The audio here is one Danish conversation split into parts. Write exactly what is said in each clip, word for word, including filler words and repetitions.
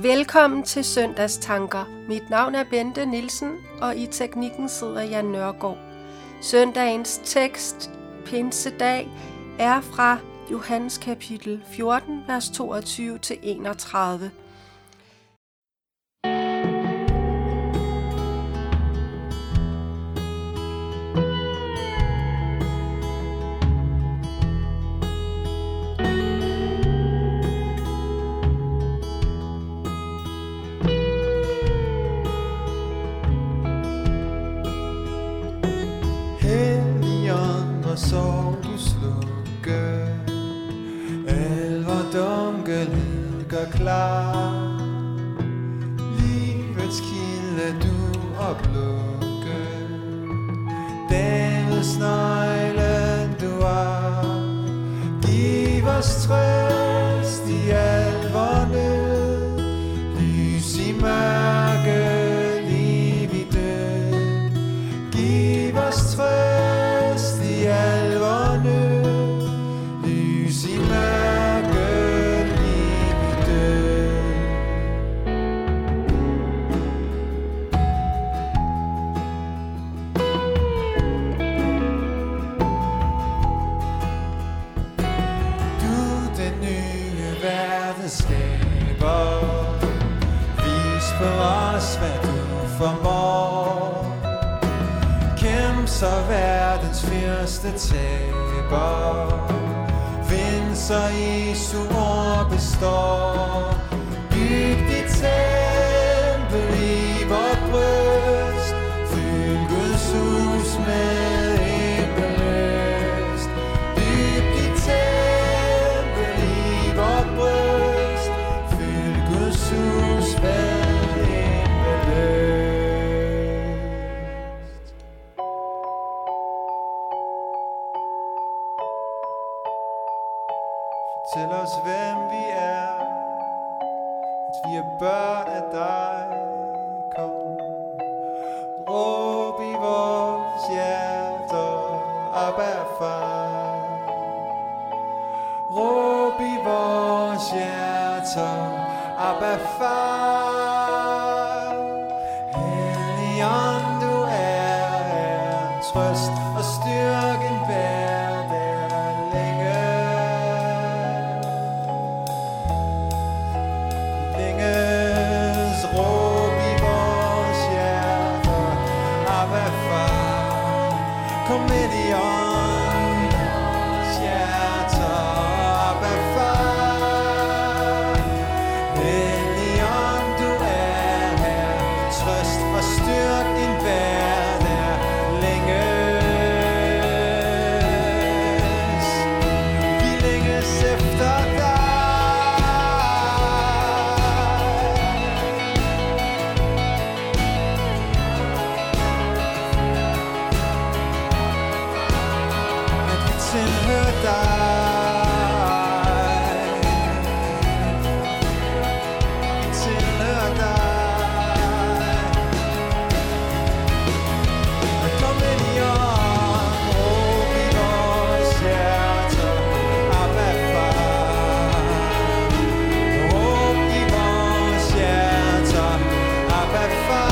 Velkommen til Søndagstanker. Mit navn er Bente Nielsen, og i teknikken sidder Jan Nørgaard. Søndagens tekst, pinsedag, er fra Johannes kapitel fjorten, vers toogtyve til enogtredive. Sov du slukke, alvor dunkelhed gør klar, livets kilde du oplukke, dagens nøgle du er, giv os trøst i alvor nød, lys i mørke, liv i død, giv os trøst i alvor nød, lys i mørke, liv i død. Du den nye verden skaber, vis på os hvad du formår, kæmp så verdens fyrste taber, vind så Jesu ord består, byg dit tempel i vort bryst, fyld Guds hus med himmellyst, byg dit tempel i vort bryst, fyld Guds hus med himmellyst. Fortæl os hvem vi er, at vi er børn af dig. Kom, råb i vores hjerter, Abba far. Råb i vores hjerter, Abba far. Helligånd du er, er trøst og styrken hver der længe. Kom ind i åndens hjerter, Abba far. Helligånd du er her, trøst og styrk din hverdag længes. Vi længes efter dig. Tilhør dig, vi tilhør dig. Kom ind i ånd, råb i vores hjerter, Abba far. Råb i vores hjerter, Abba far.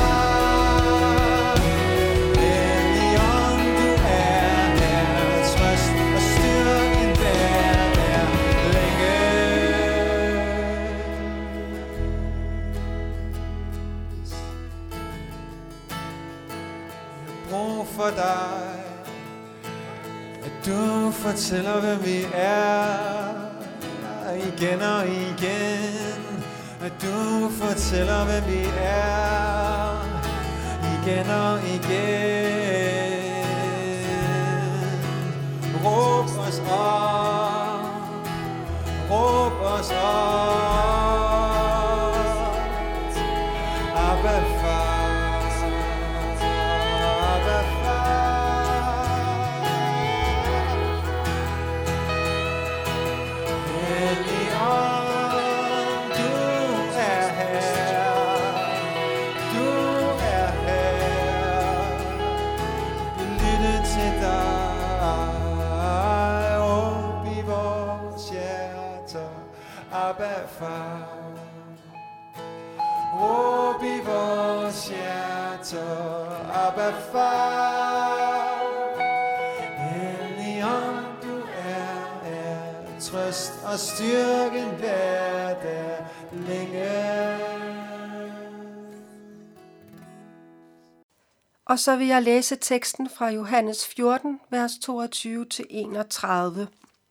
For dig, at du fortæller hvem vi er, igen og igen. At du fortæller hvem vi er, igen og igen. Råb os op, råb os op, Abba far. Abba far. vores hjerter op af far. Helligånd, du er, er trøst og styrken hver der længe. Og så vil jeg læse teksten fra Johannes fjorten, vers toogtyve til enogtredive.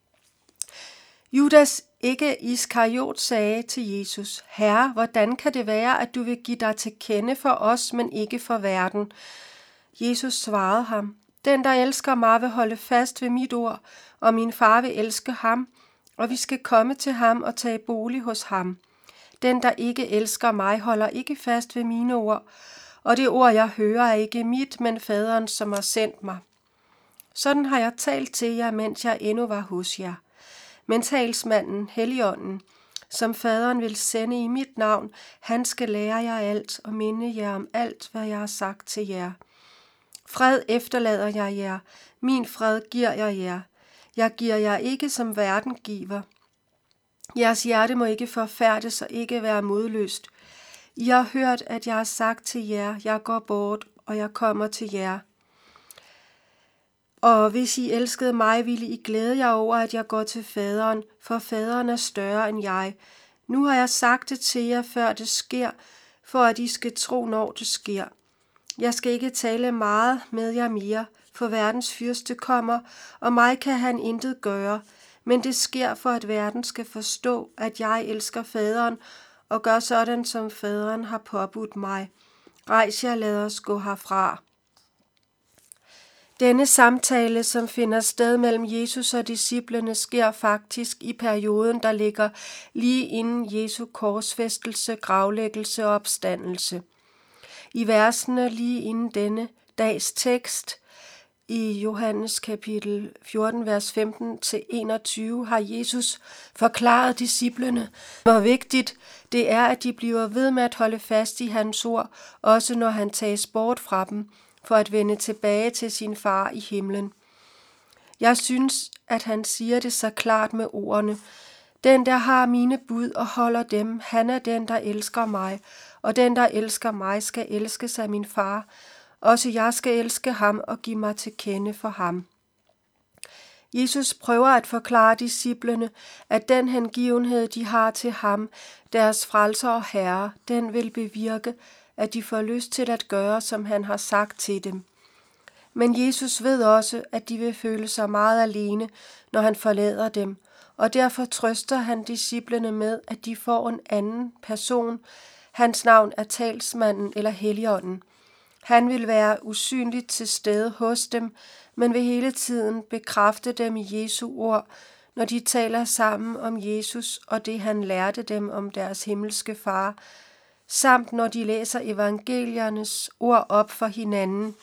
Judas, ikke Iskariot, sagde til Jesus: Herre, hvordan kan det være, at du vil give dig til kende for os, men ikke for verden? Jesus svarede ham: Den, der elsker mig, vil holde fast ved mit ord, og min far vil elske ham, og vi skal komme til ham og tage bolig hos ham. Den, der ikke elsker mig, holder ikke fast ved mine ord, og det ord, jeg hører, er ikke mit, men faderen, som har sendt mig. Sådan har jeg talt til jer, mens jeg endnu var hos jer. Men talsmanden, Helligånden, som faderen vil sende i mit navn, han skal lære jer alt og minde jer om alt, hvad jeg har sagt til jer. Fred efterlader jeg jer, min fred giver jeg jer. Jeg giver jer ikke, som verden giver. Jeres hjerte må ikke forfærdes og ikke være modløst. I har hørt, at jeg har sagt til jer, jeg går bort, og jeg kommer til jer. Og hvis I elskede mig, ville I glæde jer over, at jeg går til faderen, for faderen er større end jeg. Nu har jeg sagt det til jer, før det sker, for at I skal tro, når det sker. Jeg skal ikke tale meget med jer mere, for verdens fyrste kommer, og mig kan han intet gøre. Men det sker for, at verden skal forstå, at jeg elsker faderen, og gør sådan, som faderen har påbudt mig. Rejs jer, lad os gå herfra. Denne samtale, som finder sted mellem Jesus og disciplene, sker faktisk i perioden, der ligger lige inden Jesu korsfæstelse, gravlæggelse og opstandelse. I versene lige inden denne dags tekst, i Johannes kapitel fjorten, vers femten til enogtyve, har Jesus forklaret disciplene, hvor vigtigt det er, at de bliver ved med at holde fast i hans ord, også når han tages bort fra dem, for at vende tilbage til sin far i himlen. Jeg synes, at han siger det så klart med ordene: Den, der har mine bud og holder dem, han er den, der elsker mig, og den, der elsker mig, skal elskes af min far. Også jeg skal elske ham og give mig til kende for ham. Jesus prøver at forklare disciplene, at den hengivenhed, de har til ham, deres frelser og herre, den vil bevirke, at de får lyst til at gøre, som han har sagt til dem. Men Jesus ved også, at de vil føle sig meget alene, når han forlader dem, og derfor trøster han disciplene med, at de får en anden person. Hans navn er talsmanden eller Helligånden. Han vil være usynligt til stede hos dem, men vil hele tiden bekræfte dem i Jesu ord, når de taler sammen om Jesus og det, han lærte dem om deres himmelske far, samt når de læser evangeliernes ord op for hinanden.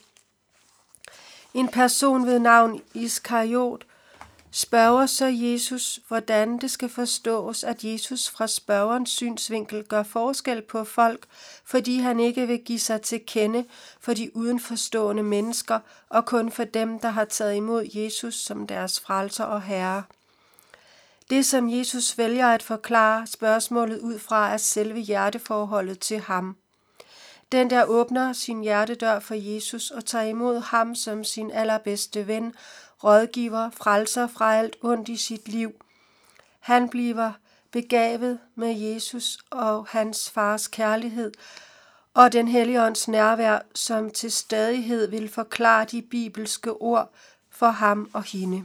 En person ved navn Iskariot spørger så Jesus, hvordan det skal forstås, at Jesus fra spørgerens synsvinkel gør forskel på folk, fordi han ikke vil give sig til kende for de udenforstående mennesker og kun for dem, der har taget imod Jesus som deres frelser og herre. Det, som Jesus vælger at forklare spørgsmålet ud fra, er selve hjerteforholdet til ham. Den, der åbner sin hjertedør for Jesus og tager imod ham som sin allerbedste ven, rådgiver, frelser fra alt ondt i sit liv. Han bliver begavet med Jesus og hans fars kærlighed og den Helligånds nærvær, som til stadighed vil forklare de bibelske ord for ham og hende.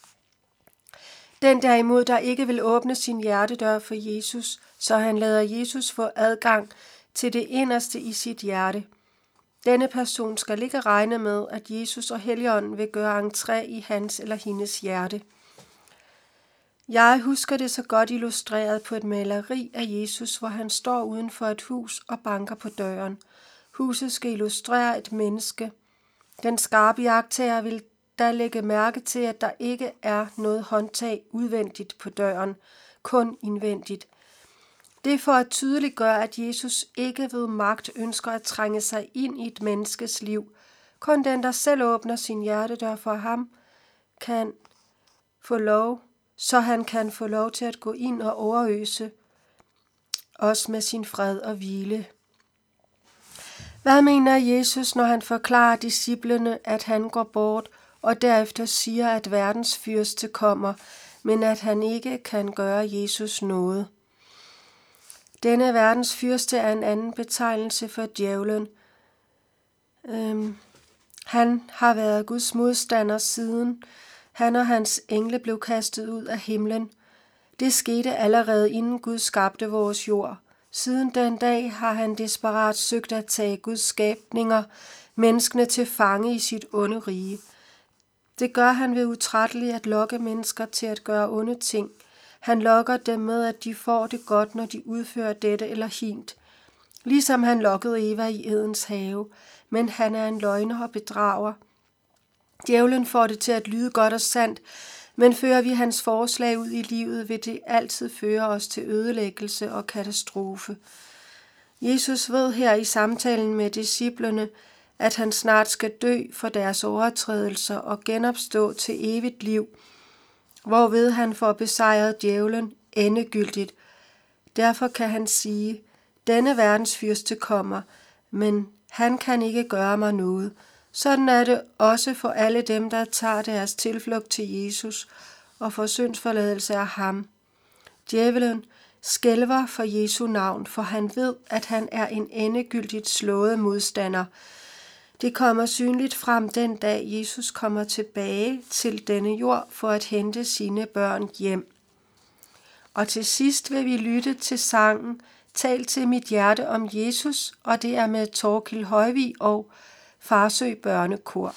Den derimod, der ikke vil åbne sin hjertedør for Jesus, så han lader Jesus få adgang til det inderste i sit hjerte. Denne person skal ikke regne med, at Jesus og Helligånden vil gøre entré i hans eller hendes hjerte. Jeg husker det så godt illustreret på et maleri af Jesus, hvor han står uden for et hus og banker på døren. Huset skal illustrere et menneske. Den skarpe iagttager vil da lægge mærke til, at der ikke er noget håndtag udvendigt på døren, kun indvendigt. Det er for at tydeliggøre, at Jesus ikke ved magt ønsker at trænge sig ind i et menneskes liv. Kun den, der selv åbner sin hjertedør for ham, kan få lov, så han kan få lov til at gå ind og overøse os med sin fred og hvile. Hvad mener Jesus, når han forklarer disciplene, at han går bort, og derefter siger, at verdens fyrste kommer, men at han ikke kan gøre Jesus noget? Denne verdens fyrste er en anden betegnelse for djævlen. Øhm, han har været Guds modstander siden han og hans engle blev kastet ud af himlen. Det skete allerede inden Gud skabte vores jord. Siden den dag har han desperat søgt at tage Guds skabninger, menneskene til fange i sit onde rige. Det gør han ved utrætteligt at lokke mennesker til at gøre onde ting. Han lokker dem med, at de får det godt, når de udfører dette eller hint. Ligesom han lokkede Eva i Edens have, men han er en løgner og bedrager. Djævlen får det til at lyde godt og sandt, men fører vi hans forslag ud i livet, vil det altid føre os til ødelæggelse og katastrofe. Jesus ved her i samtalen med disciplene, at han snart skal dø for deres overtrædelser og genopstå til evigt liv, hvorved han får besejret djævlen endegyldigt. Derfor kan han sige, denne verdens fyrste kommer, men han kan ikke gøre mig noget. Sådan er det også for alle dem, der tager deres tilflugt til Jesus og får syndsforladelse af ham. Djævelen skælver for Jesu navn, for han ved, at han er en endegyldigt slået modstander. Det kommer synligt frem den dag, Jesus kommer tilbage til denne jord for at hente sine børn hjem. Og til sidst vil vi lytte til sangen Tal til mit hjerte om Jesus, og det er med Torkild Højvig og Farsø Børnekor.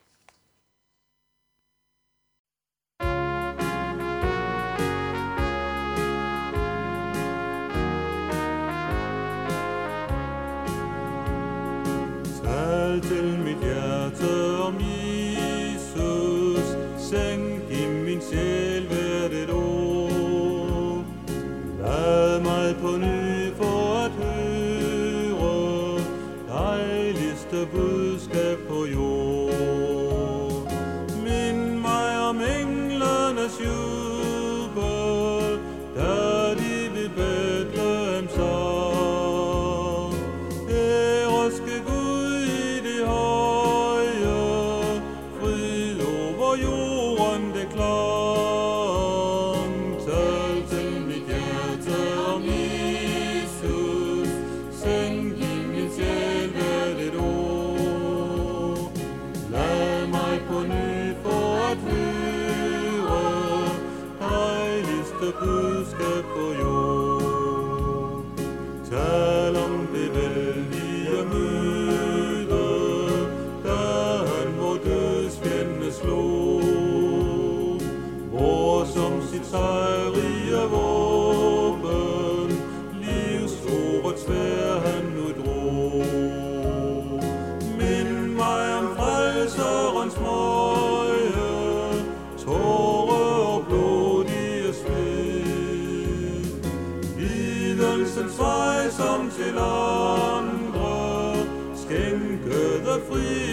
Tal til mit hjerte om Jesus, sænk i min sjæl hvert et ord. Lad mig på ny for at høre dejligste budskab på jord. Mind mig om englenes jubel, da de ved Betlehem sang. Ære ske Gud i det høje, frid over jorden det klang. Tal til mit hjerte om Jesus, sænk i min sjæl hvert et ord. Lad mig på ny for at høre dejligste budskab på jord. Tal om det vældige møde, da han vor dødsfjende slog, hvor som sit sejrige våben livs store sværd han nu drog. Mind mig om frelserens møje, tårer og blodige sved. Lidelsens vej som til andre, skænkede fri